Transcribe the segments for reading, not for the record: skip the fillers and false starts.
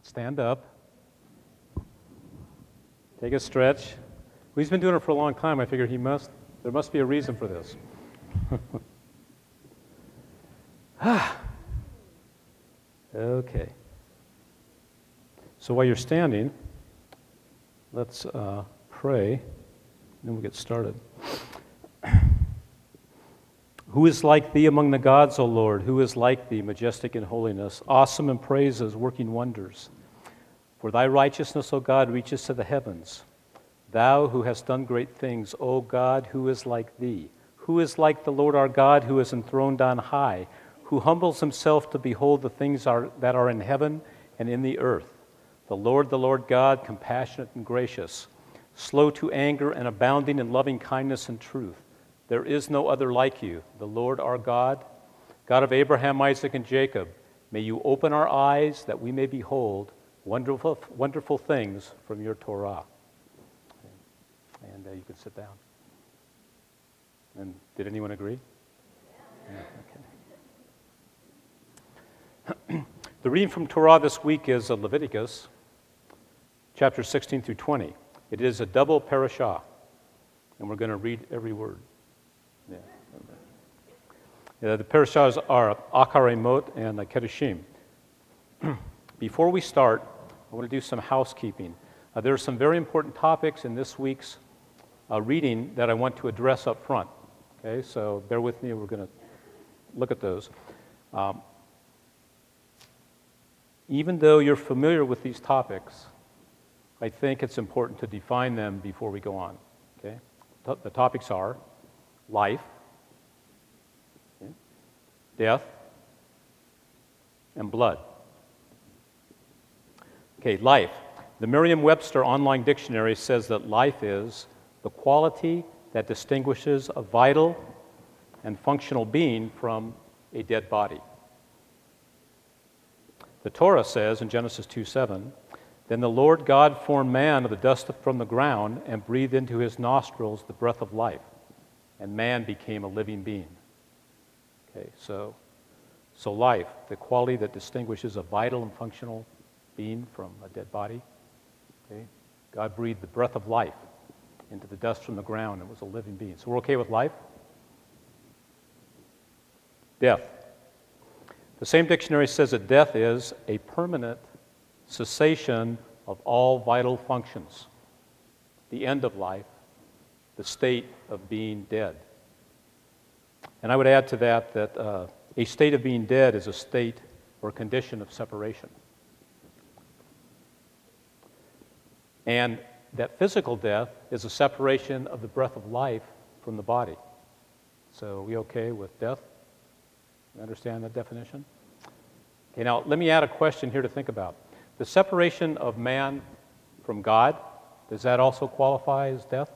Stand up. Take a stretch. Well, he's been doing it for a long time. I figure there must be a reason for this. Okay. So while you're standing, let's pray, and then we'll get started. Who is like thee among the gods, O Lord? Who is like thee, majestic in holiness, awesome in praises, working wonders? For thy righteousness, O God, reaches to the heavens. Thou who hast done great things, O God, who is like thee? Who is like the Lord our God, who is enthroned on high, who humbles himself to behold the things that are in heaven and in the earth? The Lord God, compassionate and gracious, slow to anger and abounding in loving kindness and truth. There is no other like you, the Lord our God, God of Abraham, Isaac, and Jacob. May you open our eyes that we may behold wonderful things from your Torah. And you can sit down. And did anyone agree? Yeah, okay. The reading from Torah this week is Leviticus, chapter 16 through 20. It is a double parashah, and we're going to read every word. The parashahs are Acharei Mot and Kedoshim. Before we start, I want to do some housekeeping. There are some very important topics in this week's reading that I want to address up front. Okay, so bear with me, we're going to look at those. Even though you're familiar with these topics, I think it's important to define them before we go on. Okay? The topics are life, okay, death, and blood. Okay, life. The Merriam-Webster Online Dictionary says that life is the quality that distinguishes a vital and functional being from a dead body. The Torah says in Genesis 2:7, "Then the Lord God formed man of the dust from the ground and breathed into his nostrils the breath of life, and man became a living being." Okay, so life, the quality that distinguishes a vital and functional being from a dead body. Okay, God breathed the breath of life into the dust from the ground. It was a living being. So we're okay with life? Death. The same dictionary says that death is a permanent cessation of all vital functions, the end of life, the state of being dead. And I would add to that a state of being dead is a state or condition of separation. And that physical death is a separation of the breath of life from the body. So are we okay with death? You understand that definition? Okay, now let me add a question here to think about. The separation of man from God, does that also qualify as death?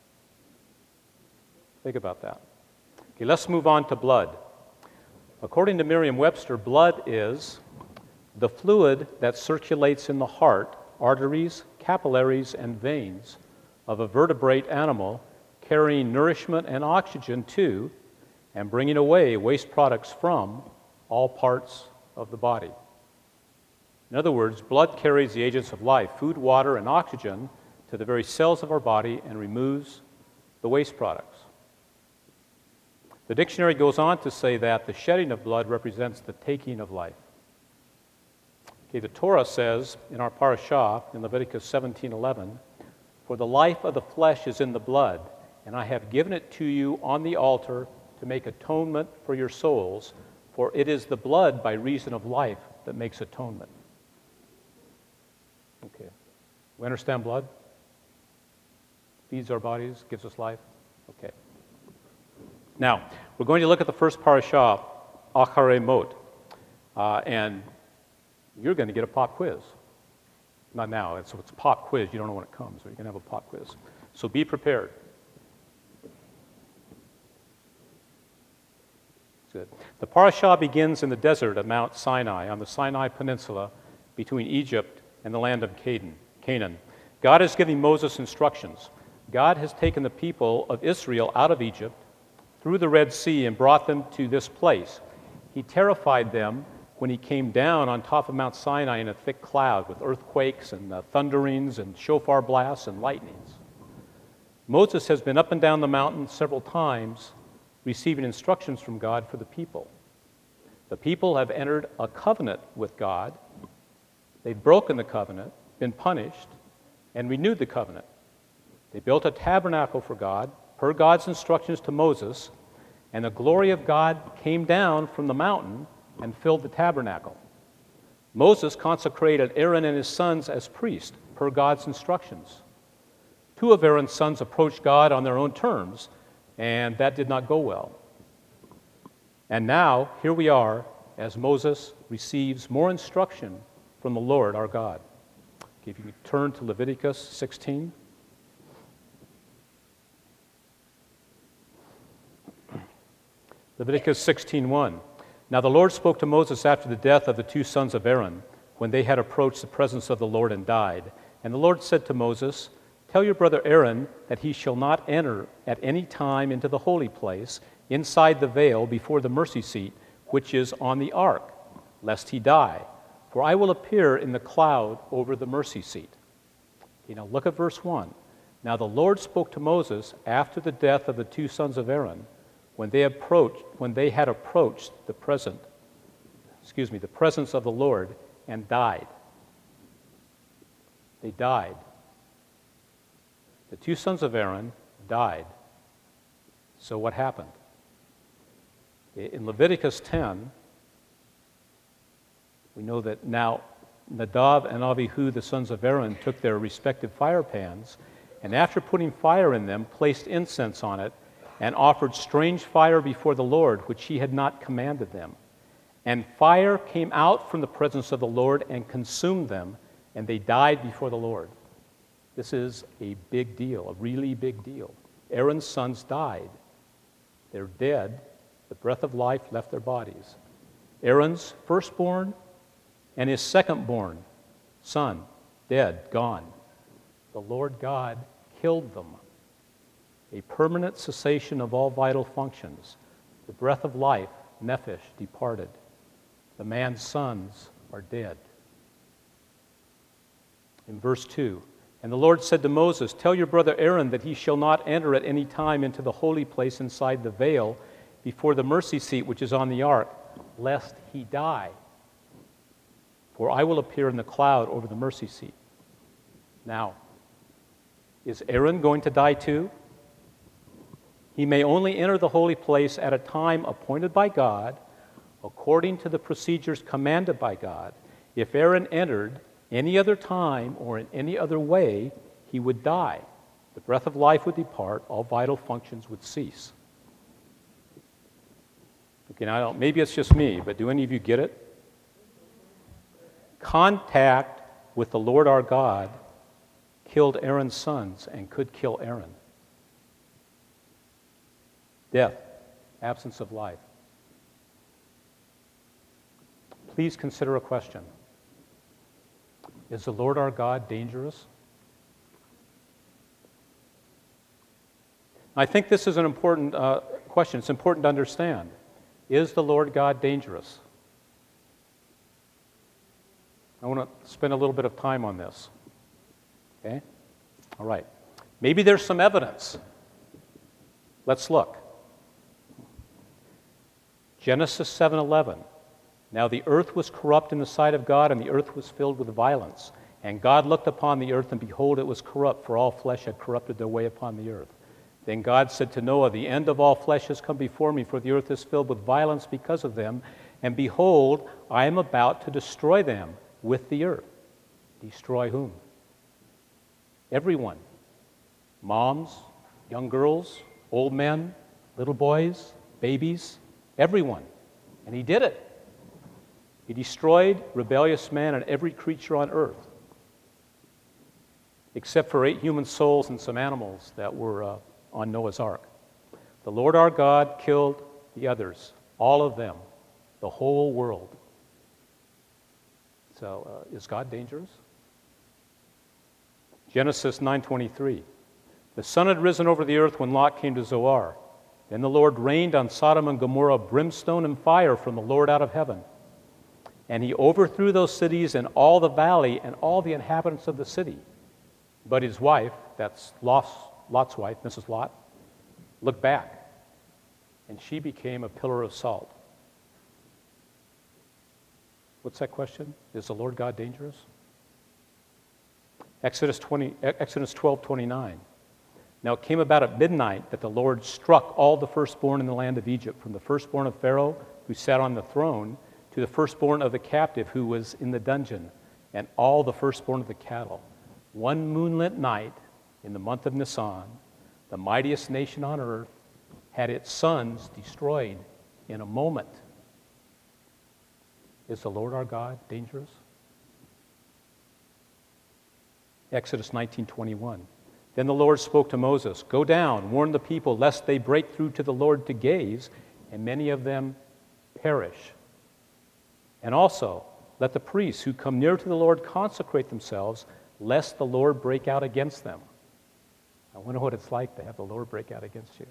Think about that. Okay, let's move on to blood. According to Merriam-Webster, blood is the fluid that circulates in the heart, arteries, capillaries, and veins of a vertebrate animal, carrying nourishment and oxygen to and bringing away waste products from all parts of the body. In other words, blood carries the agents of life, food, water, and oxygen, to the very cells of our body and removes the waste products. The dictionary goes on to say that the shedding of blood represents the taking of life. Okay, the Torah says in our parashah, in Leviticus 17:11, "For the life of the flesh is in the blood, and I have given it to you on the altar to make atonement for your souls, for it is the blood by reason of life that makes atonement." Okay, we understand blood? Feeds our bodies, gives us life? Okay. Now, we're going to look at the first parashah, Acharei Mot, and you're going to get a pop quiz. Not now, it's a pop quiz. You don't know when it comes, so you're going to have a pop quiz. So be prepared. Good. The parashah begins in the desert of Mount Sinai, on the Sinai Peninsula, between Egypt and the land of Canaan. God is giving Moses instructions. God has taken the people of Israel out of Egypt, through the Red Sea, and brought them to this place. He terrified them when he came down on top of Mount Sinai in a thick cloud with earthquakes and thunderings and shofar blasts and lightnings. Moses has been up and down the mountain several times, receiving instructions from God for the people. The people have entered a covenant with God. They've broken the covenant, been punished, and renewed the covenant. They built a tabernacle for God, per God's instructions to Moses, and the glory of God came down from the mountain and filled the tabernacle. Moses consecrated Aaron and his sons as priests, per God's instructions. Two of Aaron's sons approached God on their own terms, and that did not go well. And now, here we are, as Moses receives more instruction from the Lord our God. If you turn to Leviticus 16. Leviticus 16:1. Now the Lord spoke to Moses after the death of the two sons of Aaron, when they had approached the presence of the Lord and died. And the Lord said to Moses, "Tell your brother Aaron that he shall not enter at any time into the holy place, inside the veil before the mercy seat, which is on the ark, lest he die. For I will appear in the cloud over the mercy seat." Okay, now look at verse 1. Now the Lord spoke to Moses after the death of the two sons of Aaron, when they had approached the presence of the Lord and died. They died. The two sons of Aaron died. So what happened? In Leviticus 10, we know that now Nadab and Abihu, the sons of Aaron, took their respective fire pans, and after putting fire in them, placed incense on it, and offered strange fire before the Lord, which he had not commanded them. And fire came out from the presence of the Lord and consumed them, and they died before the Lord. This is a big deal, a really big deal. Aaron's sons died. They're dead. The breath of life left their bodies. Aaron's firstborn and his secondborn son, dead, gone. The Lord God killed them. A permanent cessation of all vital functions. The breath of life, nephesh, departed. The man's sons are dead. In verse 2, and the Lord said to Moses, "Tell your brother Aaron that he shall not enter at any time into the holy place inside the veil before the mercy seat which is on the ark, lest he die. For I will appear in the cloud over the mercy seat." Now, is Aaron going to die too? He may only enter the holy place at a time appointed by God, according to the procedures commanded by God. If Aaron entered any other time or in any other way, he would die. The breath of life would depart, all vital functions would cease. Okay, now maybe it's just me, but do any of you get it? Contact with the Lord our God killed Aaron's sons and could kill Aaron. Death, absence of life. Please consider a question. Is the Lord our God dangerous? I think this is an important question. It's important to understand. Is the Lord God dangerous? I want to spend a little bit of time on this. Okay? All right. Maybe there's some evidence. Let's look. Genesis 7:11. Now the earth was corrupt in the sight of God, and the earth was filled with violence. And God looked upon the earth, and behold, it was corrupt, for all flesh had corrupted their way upon the earth. Then God said to Noah, "The end of all flesh has come before me, for the earth is filled with violence because of them. And behold, I am about to destroy them with the earth." Destroy whom? Everyone. Moms, young girls, old men, little boys, babies, everyone. And he did it. He destroyed rebellious man and every creature on earth, except for 8 human souls and some animals that were on Noah's ark. The Lord our God killed the others, all of them, the whole world. So is God dangerous? Genesis 9:23. The sun had risen over the earth when Lot came to Zoar. Then the Lord rained on Sodom and Gomorrah brimstone and fire from the Lord out of heaven. And he overthrew those cities and all the valley and all the inhabitants of the city. But his wife, that's Lot's wife, Mrs. Lot, looked back, and she became a pillar of salt. What's that question? Is the Lord God dangerous? Exodus 12:29. Now it came about at midnight that the Lord struck all the firstborn in the land of Egypt, from the firstborn of Pharaoh, who sat on the throne, to the firstborn of the captive who was in the dungeon, and all the firstborn of the cattle. One moonlit night in the month of Nisan, the mightiest nation on earth had its sons destroyed in a moment. Is the Lord our God dangerous? Exodus 19:21. Then the Lord spoke to Moses, "Go down, warn the people, lest they break through to the Lord to gaze, and many of them perish. And also, let the priests who come near to the Lord consecrate themselves, lest the Lord break out against them." I wonder what it's like to have the Lord break out against you.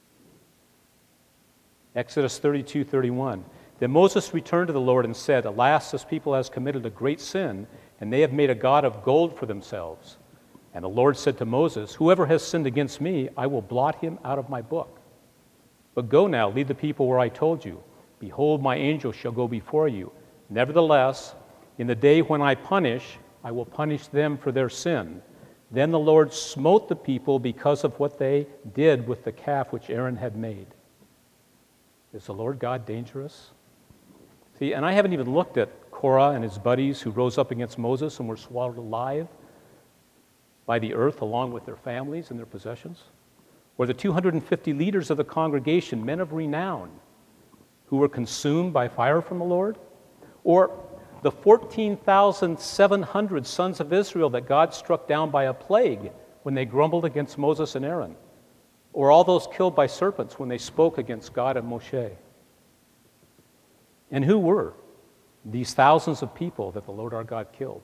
Exodus 32:31. Then Moses returned to the Lord and said, "Alas, this people has committed a great sin, and they have made a god of gold for themselves." And the Lord said to Moses, "Whoever has sinned against me, I will blot him out of my book. But go now, lead the people where I told you. Behold, my angel shall go before you. Nevertheless, in the day when I punish, I will punish them for their sin." Then the Lord smote the people because of what they did with the calf which Aaron had made. Is the Lord God dangerous? See, and I haven't even looked at Korah and his buddies who rose up against Moses and were swallowed alive by the earth along with their families and their possessions, or the 250 leaders of the congregation, men of renown, who were consumed by fire from the Lord, or the 14,700 sons of Israel that God struck down by a plague when they grumbled against Moses and Aaron, or all those killed by serpents when they spoke against God and Moshe. And who were these thousands of people that the Lord our God killed?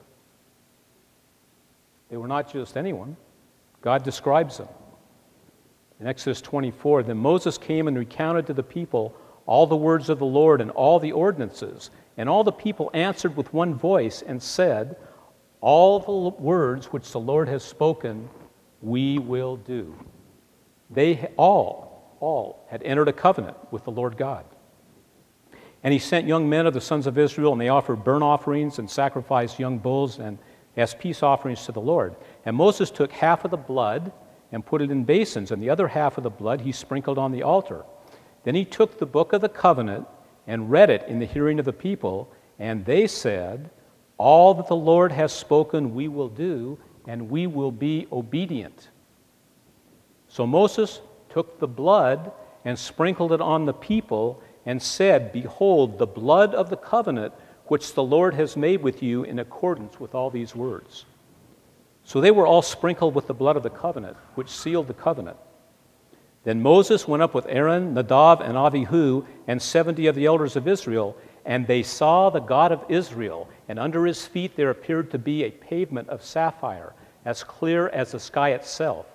They were not just anyone. God describes them. In Exodus 24, then Moses came and recounted to the people all the words of the Lord and all the ordinances. And all the people answered with one voice and said, "All the words which the Lord has spoken, we will do." They all had entered a covenant with the Lord God. And he sent young men of the sons of Israel, and they offered burnt offerings and sacrificed young bulls and as peace offerings to the Lord. And Moses took half of the blood and put it in basins, and the other half of the blood he sprinkled on the altar. Then he took the book of the covenant and read it in the hearing of the people, and they said, "All that the Lord has spoken we will do, and we will be obedient." So Moses took the blood and sprinkled it on the people and said, "Behold, the blood of the covenant which the Lord has made with you in accordance with all these words." So they were all sprinkled with the blood of the covenant, which sealed the covenant. Then Moses went up with Aaron, Nadab, and Abihu, and 70 of the elders of Israel, and they saw the God of Israel, and under his feet there appeared to be a pavement of sapphire, as clear as the sky itself.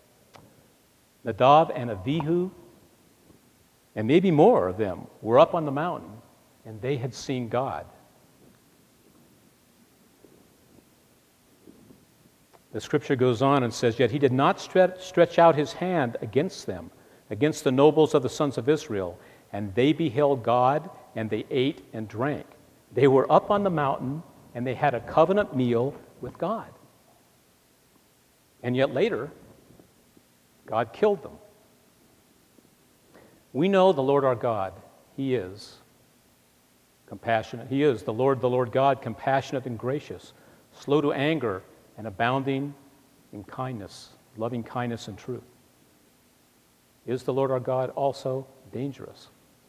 Nadab and Abihu, and maybe more of them, were up on the mountain, and they had seen God. The scripture goes on and says, "Yet he did not stretch out his hand against them, against the nobles of the sons of Israel, and they beheld God, and they ate and drank. They were up on the mountain, and they had a covenant meal with God." And yet later, God killed them. We know the Lord our God, he is compassionate. He is the Lord God, compassionate and gracious, slow to anger, and abounding in kindness, loving kindness and truth. Is the Lord our God also dangerous?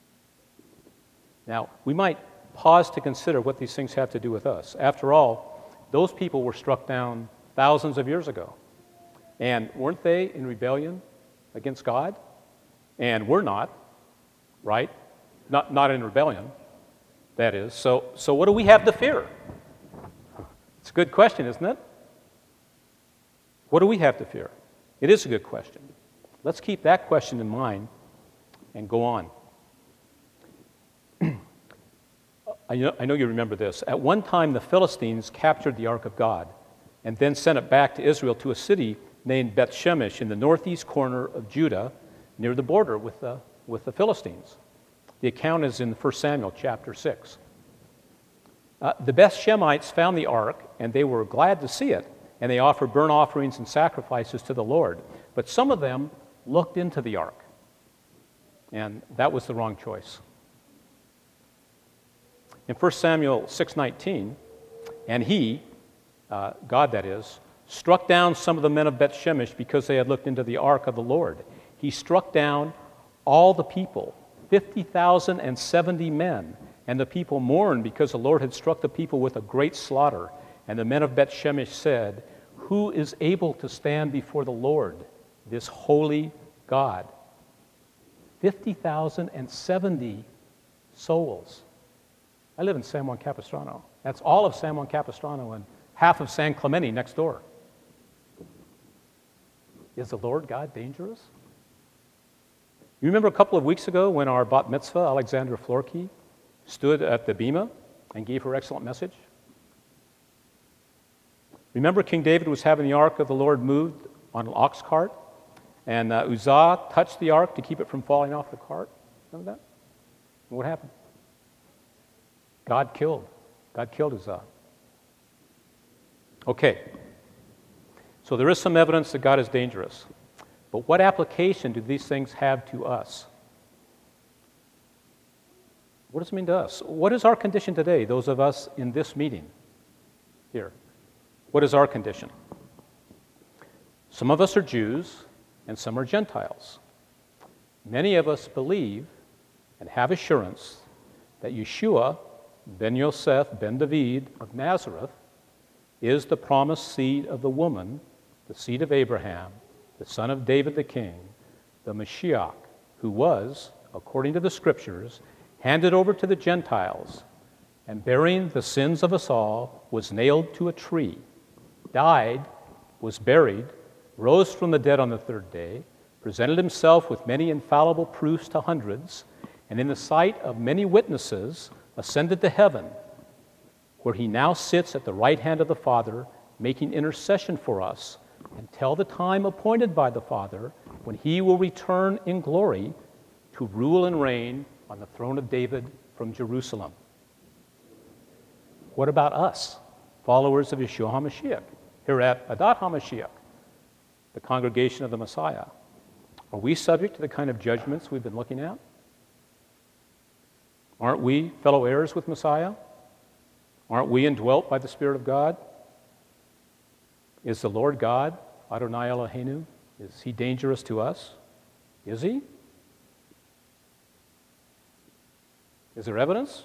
Now, we might pause to consider what these things have to do with us. After all, those people were struck down thousands of years ago. And weren't they in rebellion against God? And we're not, right? Not in rebellion, that is. So what do we have to fear? It's a good question, isn't it? What do we have to fear? It is a good question. Let's keep that question in mind and go on. I know you remember this. At one time, the Philistines captured the Ark of God and then sent it back to Israel to a city named Beth Shemesh in the northeast corner of Judah near the border with the Philistines. The account is in 1 Samuel chapter 6. The Beth Shemites found the ark, and they were glad to see it, and they offered burnt offerings and sacrifices to the Lord. But some of them looked into the ark, and that was the wrong choice. In 1 Samuel 6:19, and he, God that is, struck down some of the men of Beth Shemesh because they had looked into the ark of the Lord. He struck down all the people, 50,070 men, and the people mourned because the Lord had struck the people with a great slaughter. And the men of Beth Shemesh said, "Who is able to stand before the Lord, this holy God?" 50,070 souls. I live in San Juan Capistrano. That's all of San Juan Capistrano and half of San Clemente next door. Is the Lord God dangerous? You remember a couple of weeks ago when our bat mitzvah, Alexandra Florkey, stood at the bima and gave her excellent message? Remember King David was having the ark of the Lord moved on an ox cart, and Uzzah touched the ark to keep it from falling off the cart? Remember that? And what happened? God killed Uzzah. Okay, so there is some evidence that God is dangerous. But what application do these things have to us? What does it mean to us? What is our condition today, those of us in this meeting here? What is our condition? Some of us are Jews and some are Gentiles. Many of us believe and have assurance that Yeshua ben Yosef ben David of Nazareth is the promised seed of the woman, the seed of Abraham, the son of David the king, the Mashiach, who was, according to the scriptures, handed over to the Gentiles, and bearing the sins of us all, was nailed to a tree, died, was buried, rose from the dead on the third day, presented himself with many infallible proofs to hundreds, and in the sight of many witnesses, ascended to heaven, where he now sits at the right hand of the Father, making intercession for us, until the time appointed by the Father, when he will return in glory to rule and reign on the throne of David from Jerusalem. What about us, followers of Yeshua HaMashiach, here at Adat HaMashiach, the congregation of the Messiah? Are we subject to the kind of judgments we've been looking at? Aren't we fellow heirs with Messiah? Aren't we indwelt by the Spirit of God? Is the Lord God, Adonai Eloheinu, is he dangerous to us? Is he? Is there evidence?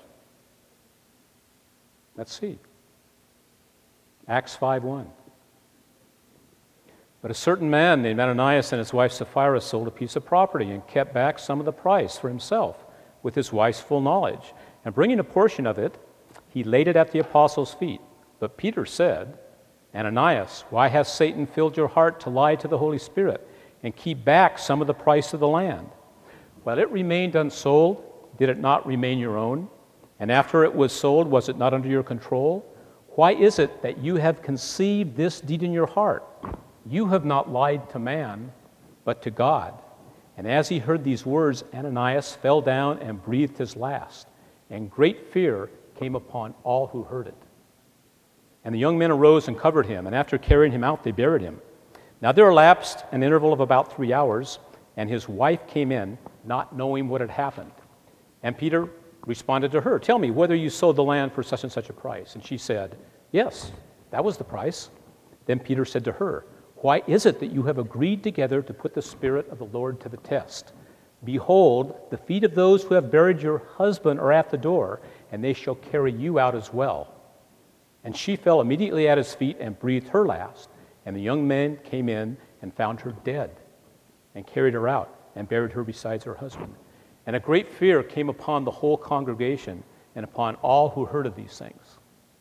Let's see. Acts 5:1. But a certain man named Ananias and his wife Sapphira sold a piece of property and kept back some of the price for himself with his wife's full knowledge. And bringing a portion of it, he laid it at the apostles' feet. But Peter said, "Ananias, why has Satan filled your heart to lie to the Holy Spirit and keep back some of the price of the land? While it remained unsold, did it not remain your own? And after it was sold, was it not under your control? Why is it that you have conceived this deed in your heart? You have not lied to man, but to God." And as he heard these words, Ananias fell down and breathed his last, and great fear came upon all who heard it. And the young men arose and covered him, and after carrying him out, they buried him. Now there elapsed an interval of about 3 hours, and his wife came in, not knowing what had happened. And Peter responded to her, "Tell me whether you sold the land for such and such a price." And she said, "Yes, that was the price." Then Peter said to her, "Why is it that you have agreed together to put the Spirit of the Lord to the test? Behold, the feet of those who have buried your husband are at the door, and they shall carry you out as well." And she fell immediately at his feet and breathed her last. And the young men came in and found her dead, and carried her out and buried her beside her husband. And a great fear came upon the whole congregation and upon all who heard of these things.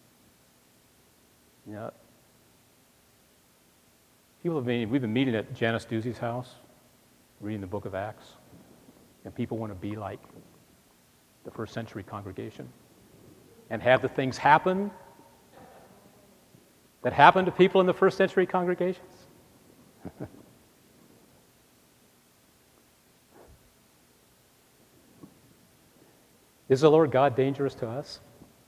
You know, we've been meeting at Janice Doozy's house, reading the book of Acts, and people want to be like the first century congregation. and have the things happen that happened to people in the first century congregations? Is the Lord God dangerous to us?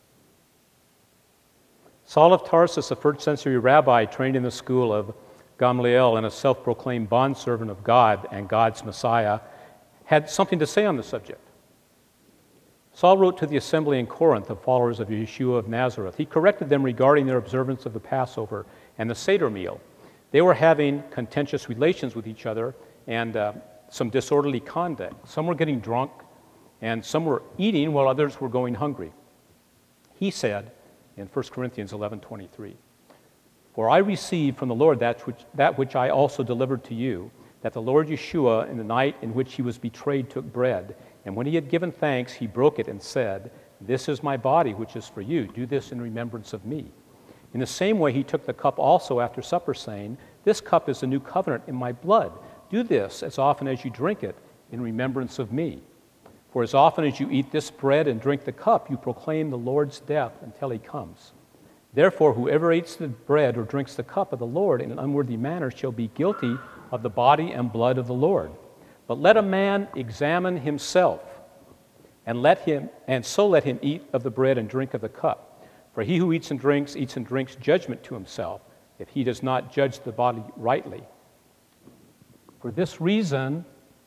Saul of Tarsus, a first century rabbi trained in the school of Gamaliel and a self-proclaimed bondservant of God and God's Messiah, had something to say on the subject. Saul wrote to the assembly in Corinth of followers of Yeshua of Nazareth. He corrected them regarding their observance of the Passover and the Seder meal. They were having contentious relations with each other and some disorderly conduct. Some were getting drunk, and some were eating while others were going hungry. He said in 1 Corinthians 11:23, "For I received from the Lord that which I also delivered to you, that the Lord Yeshua, in the night in which he was betrayed, took bread, and when he had given thanks, he broke it and said, 'This is my body, which is for you. Do this in remembrance of me.' In the same way, he took the cup also after supper, saying, 'This cup is the new covenant in my blood. Do this as often as you drink it in remembrance of me. For as often as you eat this bread and drink the cup, you proclaim the Lord's death until he comes. Therefore, whoever eats the bread or drinks the cup of the Lord in an unworthy manner shall be guilty of the body and blood of the Lord. But let a man examine himself, and so let him eat of the bread and drink of the cup. For he who eats and drinks judgment to himself, if he does not judge the body rightly. For this reason,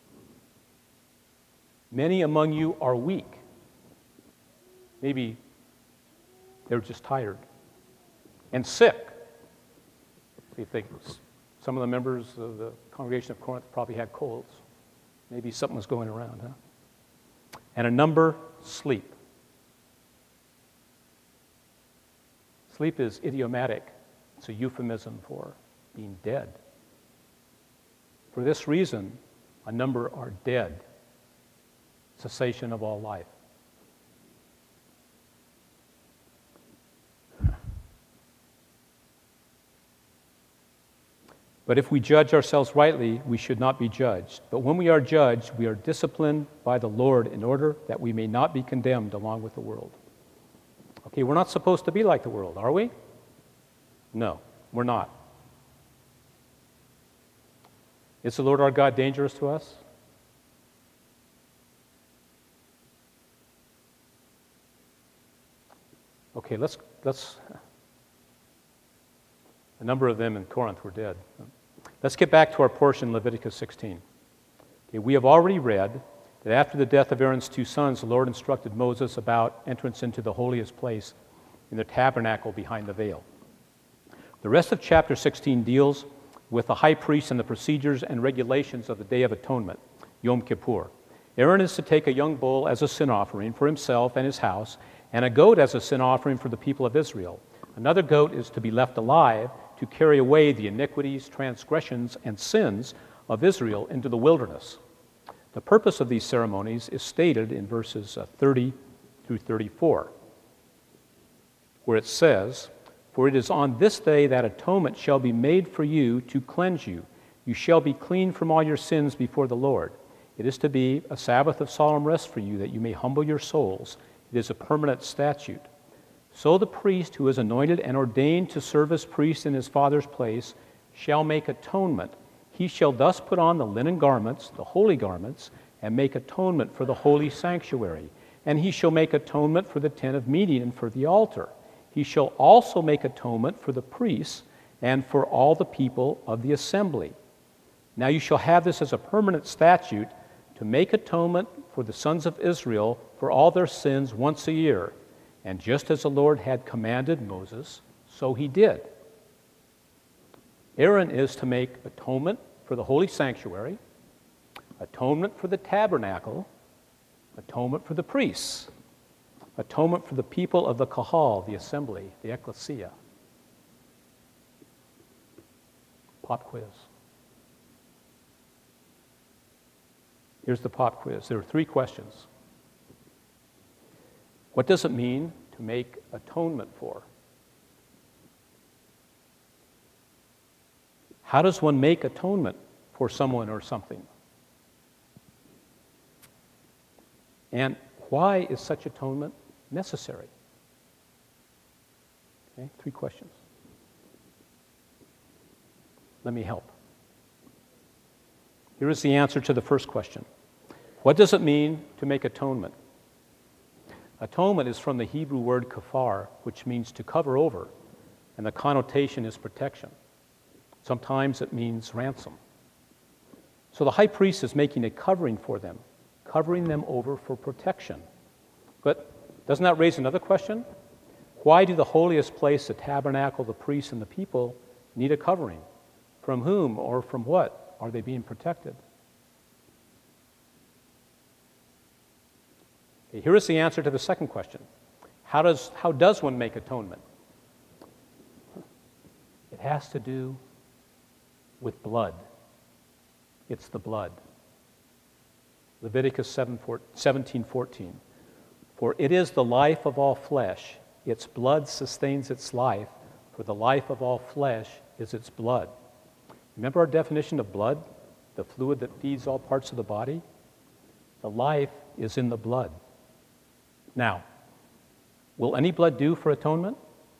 many among you are weak.'" Maybe they're just tired. "And sick." So you think some of the members of the congregation of Corinth probably had colds. Maybe something was going around, huh? "And a number sleep." Sleep is idiomatic. It's a euphemism for being dead. "For this reason, a number are dead." Cessation of all life. But if we judge ourselves rightly, we should not be judged. But when we are judged, we are disciplined by the Lord in order that we may not be condemned along with the world. Okay, we're not supposed to be like the world, are we? No, we're not. Is the Lord our God dangerous to us? Okay, let's a number of them in Corinth were dead. Let's get back to our portion, Leviticus 16. Okay, we have already read that after the death of Aaron's two sons, the Lord instructed Moses about entrance into the holiest place in the tabernacle behind the veil. The rest of chapter 16 deals with the high priest and the procedures and regulations of the Day of Atonement, Yom Kippur. Aaron is to take a young bull as a sin offering for himself and his house, and a goat as a sin offering for the people of Israel. Another goat is to be left alive to carry away the iniquities, transgressions, and sins of Israel into the wilderness. The purpose of these ceremonies is stated in verses 30 through 34, where it says, "For it is on this day that atonement shall be made for you to cleanse you. You shall be clean from all your sins before the Lord. It is to be a Sabbath of solemn rest for you, that you may humble your souls. It is a permanent statute. So the priest who is anointed and ordained to serve as priest in his father's place shall make atonement. He shall thus put on the linen garments, the holy garments, and make atonement for the holy sanctuary. And he shall make atonement for the tent of meeting and for the altar. He shall also make atonement for the priests and for all the people of the assembly. Now you shall have this as a permanent statute, to make atonement for the sons of Israel for all their sins once a year. And just as the Lord had commanded Moses, so he did." Aaron is to make atonement for the holy sanctuary, atonement for the tabernacle, atonement for the priests, atonement for the people of the kahal, the assembly, the ecclesia. Pop quiz. Here's the pop quiz. There are 3 questions. What does it mean to make atonement for? How does one make atonement for someone or something? And why is such atonement necessary? Okay, 3 questions. Let me help. Here is the answer to the first question. What does it mean to make atonement? Atonement is from the Hebrew word kafar, which means to cover over, and the connotation is protection. Sometimes it means ransom. So the high priest is making a covering for them, covering them over for protection. But doesn't that raise another question? Why do the holiest place, the tabernacle, the priests, and the people need a covering? From whom or from what are they being protected? Okay, here is the answer to the second question. How does one make atonement? It has to do with blood. It's the blood. Leviticus 17:14. For it is the life of all flesh. Its blood sustains its life, for the life of all flesh is its blood. Remember our definition of blood? The fluid that feeds all parts of the body? The life is in the blood. Now, will any blood do for atonement?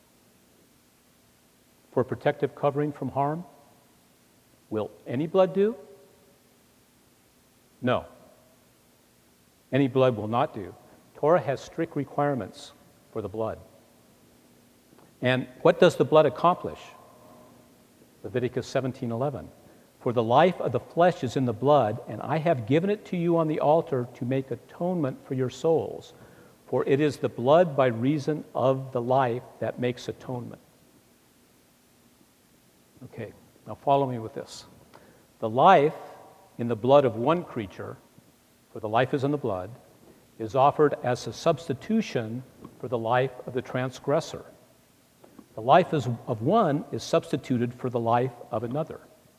For protective covering from harm? Will any blood do? No. Any blood will not do. Torah has strict requirements for the blood. And what does the blood accomplish? Leviticus 17:11. For the life of the flesh is in the blood, and I have given it to you on the altar to make atonement for your souls. For it is the blood by reason of the life that makes atonement. Okay, now follow me with this. The life in the blood of one creature, for the life is in the blood, is offered as a substitution for the life of the transgressor. The life of one is substituted for the life of another.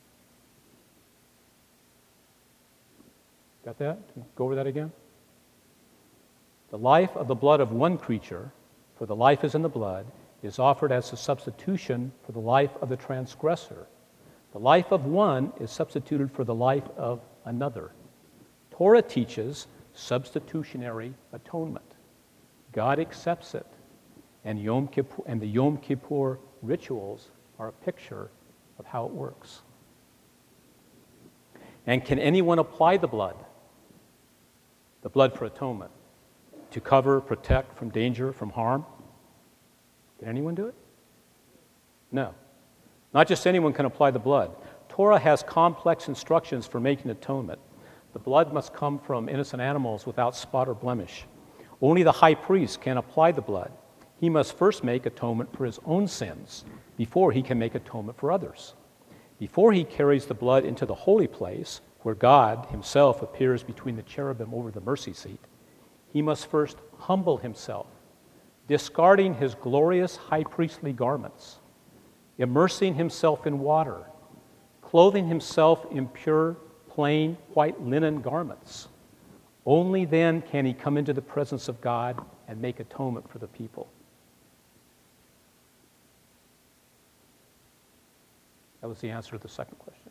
Got that? Go over that again. The life of the blood of one creature, for the life is in the blood, is offered as a substitution for the life of the transgressor. The life of one is substituted for the life of another. Torah teaches substitutionary atonement. God accepts it, and the Yom Kippur rituals are a picture of how it works. And can anyone apply the blood for atonement, to cover, protect from danger, from harm? Can anyone do it? No. Not just anyone can apply the blood. Torah has complex instructions for making atonement. The blood must come from innocent animals without spot or blemish. Only the high priest can apply the blood. He must first make atonement for his own sins before he can make atonement for others. Before he carries the blood into the holy place, where God himself appears between the cherubim over the mercy seat, he must first humble himself, discarding his glorious high priestly garments, immersing himself in water, clothing himself in pure, plain, white linen garments. Only then can he come into the presence of God and make atonement for the people. That was the answer to the second question.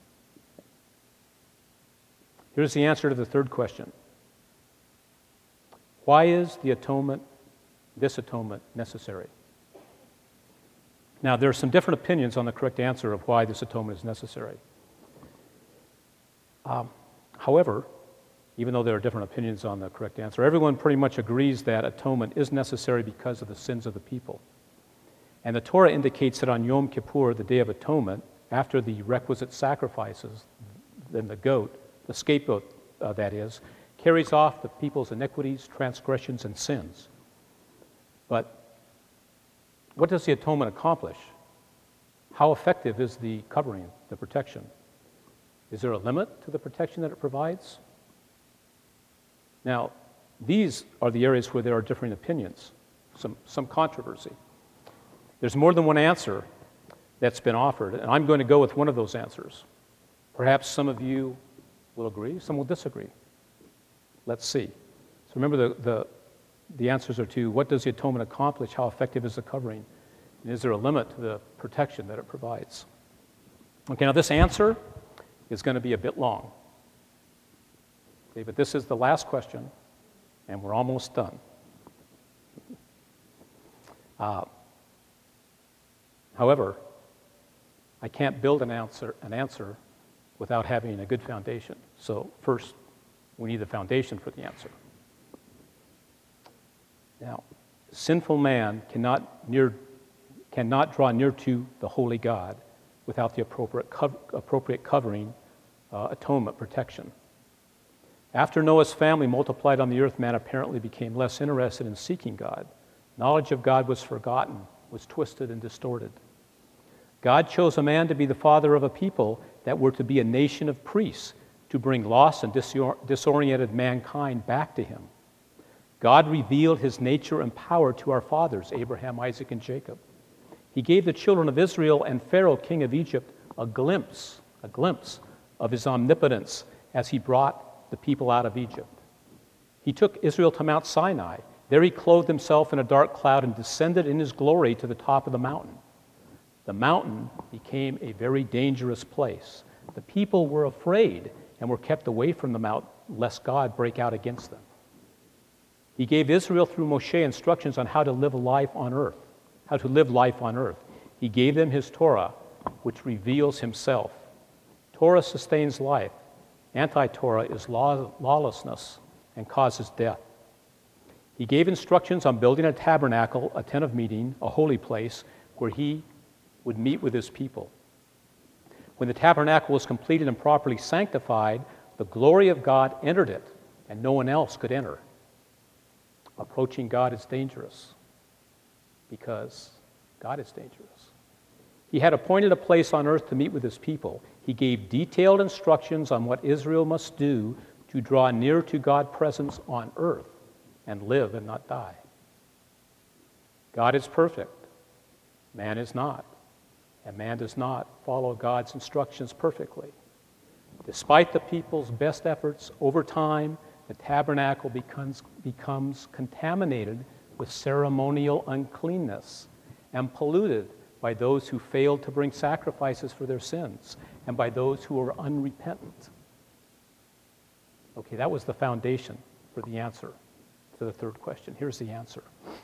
Here's the answer to the third question. Why is this atonement necessary? Now, there are some different opinions on the correct answer of why this atonement is necessary. However, even though there are different opinions on the correct answer, everyone pretty much agrees that atonement is necessary because of the sins of the people. And the Torah indicates that on Yom Kippur, the Day of Atonement, after the requisite sacrifices, then the goat, the scapegoat that is, carries off the people's iniquities, transgressions, and sins. But what does the atonement accomplish? How effective is the covering, the protection? Is there a limit to the protection that it provides? Now, these are the areas where there are differing opinions, some controversy. There's more than one answer that's been offered, and I'm going to go with one of those answers. Perhaps some of you will agree, some will disagree. Let's see. So remember the answers are to what does the atonement accomplish, how effective is the covering, and is there a limit to the protection that it provides? Okay, now this answer is going to be a bit long. Okay, but this is the last question, and we're almost done. However, I can't build an answer without having a good foundation. So first, we need the foundation for the answer. Now, sinful man cannot draw near to the holy God without the appropriate covering, atonement, protection. After Noah's family multiplied on the earth, man apparently became less interested in seeking God. Knowledge of God was forgotten, was twisted and distorted. God chose a man to be the father of a people that were to be a nation of priests, to bring lost and disoriented mankind back to him. God revealed his nature and power to our fathers, Abraham, Isaac, and Jacob. He gave the children of Israel and Pharaoh, king of Egypt, a glimpse of his omnipotence as he brought the people out of Egypt. He took Israel to Mount Sinai. There he clothed himself in a dark cloud and descended in his glory to the top of the mountain. The mountain became a very dangerous place. The people were afraid and were kept away from the mountain lest God break out against them. He gave Israel through Moshe instructions on how to live life on earth. He gave them his Torah, which reveals himself. Torah sustains life. Anti-Torah is lawlessness and causes death. He gave instructions on building a tabernacle, a tent of meeting, a holy place, where he would meet with his people. When the tabernacle was completed and properly sanctified, the glory of God entered it, and no one else could enter. Approaching God is dangerous because God is dangerous. He had appointed a place on earth to meet with his people. He gave detailed instructions on what Israel must do to draw near to God's presence on earth and live and not die. God is perfect. Man is not. And man does not follow God's instructions perfectly. Despite the people's best efforts, over time, the tabernacle becomes contaminated with ceremonial uncleanness and polluted by those who failed to bring sacrifices for their sins and by those who are unrepentant. Okay, that was the foundation for the answer to the third question. Here's the answer.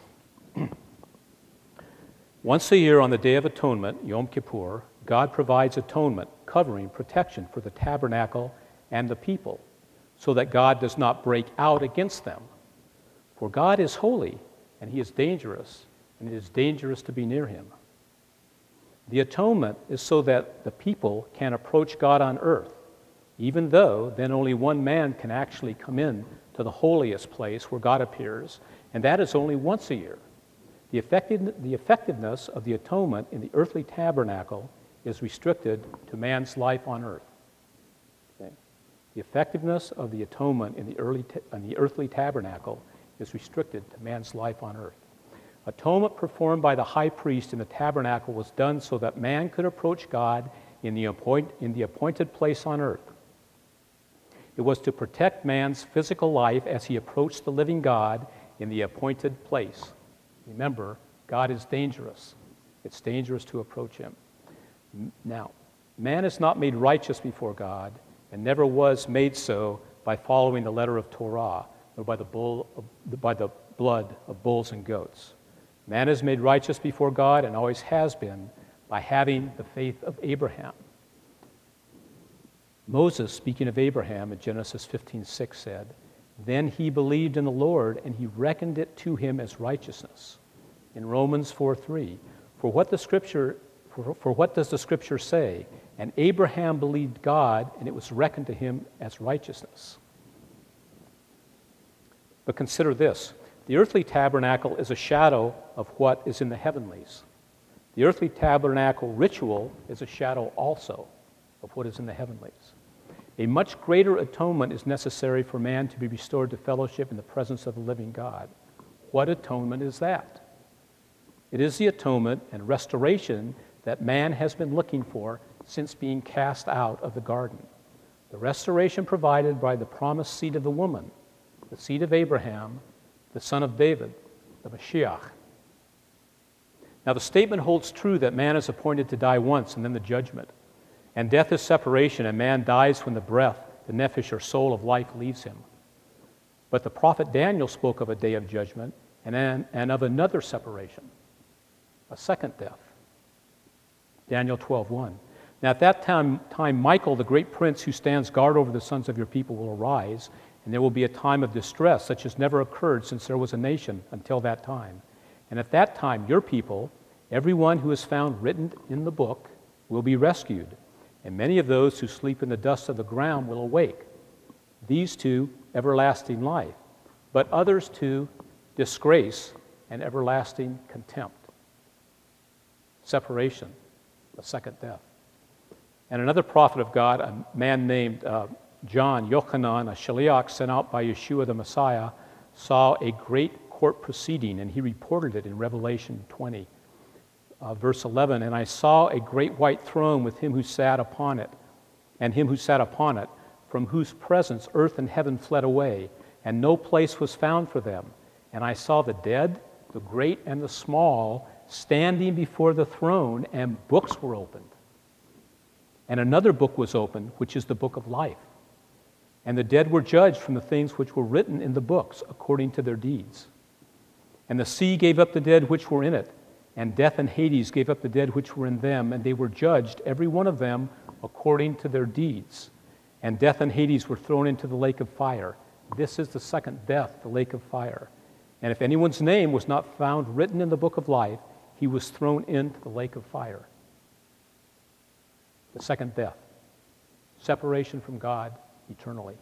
Once a year on the Day of Atonement, Yom Kippur, God provides atonement, covering, protection for the tabernacle and the people, so that God does not break out against them. For God is holy, and he is dangerous, and it is dangerous to be near him. The atonement is so that the people can approach God on earth, even though then only one man can actually come in to the holiest place where God appears, and that is only once a year. The effectiveness of the atonement in the earthly tabernacle is restricted to man's life on earth. Okay? The effectiveness of the atonement in the earthly tabernacle is restricted to man's life on earth. Atonement performed by the high priest in the tabernacle was done so that man could approach God in the appointed place on earth. It was to protect man's physical life as he approached the living God in the appointed place. Remember, God is dangerous. It's dangerous to approach him. Now, man is not made righteous before God and never was made so by following the letter of Torah or by the blood of bulls and goats. Man is made righteous before God and always has been by having the faith of Abraham. Moses, speaking of Abraham in Genesis 15:6, said, "Then he believed in the Lord, and he reckoned it to him as righteousness." In Romans 4:3, for what does the Scripture say? And Abraham believed God, and it was reckoned to him as righteousness. But consider this. The earthly tabernacle is a shadow of what is in the heavenlies. The earthly tabernacle ritual is a shadow also of what is in the heavenlies. A much greater atonement is necessary for man to be restored to fellowship in the presence of the living God. What atonement is that? It is the atonement and restoration that man has been looking for since being cast out of the garden. The restoration provided by the promised seed of the woman, the seed of Abraham, the son of David, the Mashiach. Now the statement holds true that man is appointed to die once and then the judgment. And death is separation, and man dies when the breath, the nephesh or soul of life leaves him. But the prophet Daniel spoke of a day of judgment and of another separation, a second death. Daniel 12:1. Now at that time, Michael, the great prince who stands guard over the sons of your people, will arise, and there will be a time of distress such as never occurred since there was a nation until that time. And at that time, your people, everyone who is found written in the book, will be rescued, and many of those who sleep in the dust of the ground will awake, these to everlasting life, but others to disgrace and everlasting contempt. Separation, the second death. And another prophet of God, a man named John, Yochanan, a shaliach sent out by Yeshua the Messiah, saw a great court proceeding, and he reported it in Revelation 20, verse 11. And I saw a great white throne with him who sat upon it, and him who sat upon it, from whose presence earth and heaven fled away, and no place was found for them. And I saw the dead, the great and the small, standing before the throne, and books were opened. And another book was opened, which is the book of life. And the dead were judged from the things which were written in the books according to their deeds. And the sea gave up the dead which were in it, and death and Hades gave up the dead which were in them, and they were judged, every one of them, according to their deeds. And death and Hades were thrown into the lake of fire. This is the second death, the lake of fire. And if anyone's name was not found written in the book of life, he was thrown into the lake of fire. The second death, separation from God eternally.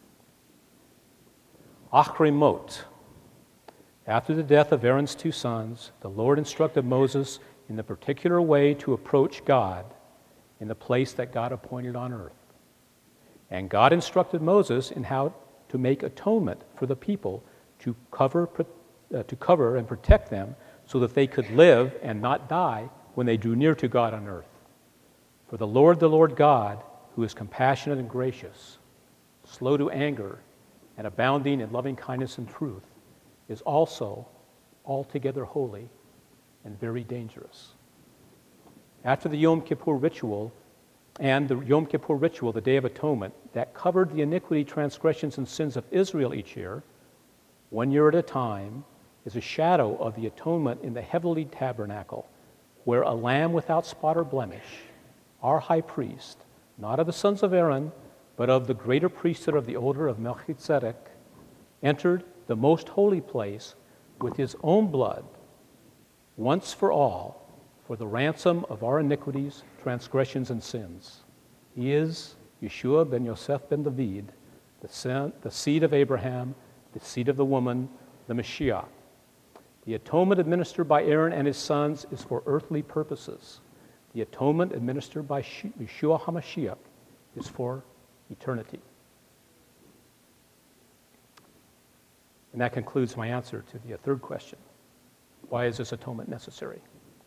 Achrei mot. After the death of Aaron's two sons, the Lord instructed Moses in the particular way to approach God in the place that God appointed on earth. And God instructed Moses in how to make atonement for the people to cover and protect them so that they could live and not die when they drew near to God on earth. For the Lord God, who is compassionate and gracious, slow to anger, and abounding in loving kindness and truth, is also altogether holy and very dangerous. After the Yom Kippur ritual, the Day of Atonement, that covered the iniquity, transgressions, and sins of Israel each year, 1 year at a time, is a shadow of the atonement in the heavenly tabernacle, where a lamb without spot or blemish, our high priest, not of the sons of Aaron, but of the greater priesthood of the order of Melchizedek, entered the most holy place with his own blood, once for all, for the ransom of our iniquities, transgressions, and sins. He is Yeshua ben Yosef ben David, the seed of Abraham, the seed of the woman, the Mashiach. The atonement administered by Aaron and his sons is for earthly purposes. The atonement administered by Yeshua HaMashiach is for eternity. And that concludes my answer to the third question. Why is this atonement necessary?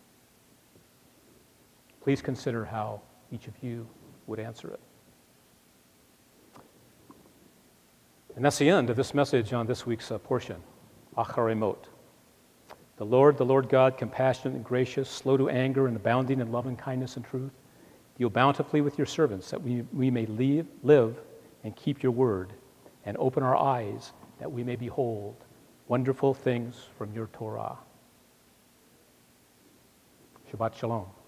Please consider how each of you would answer it. And that's the end of this message on this week's portion, Acharei mot. The Lord God, compassionate and gracious, slow to anger and abounding in love and kindness and truth, deal bountifully with your servants that we may live and keep your word, and open our eyes that we may behold wonderful things from your Torah. Shabbat Shalom.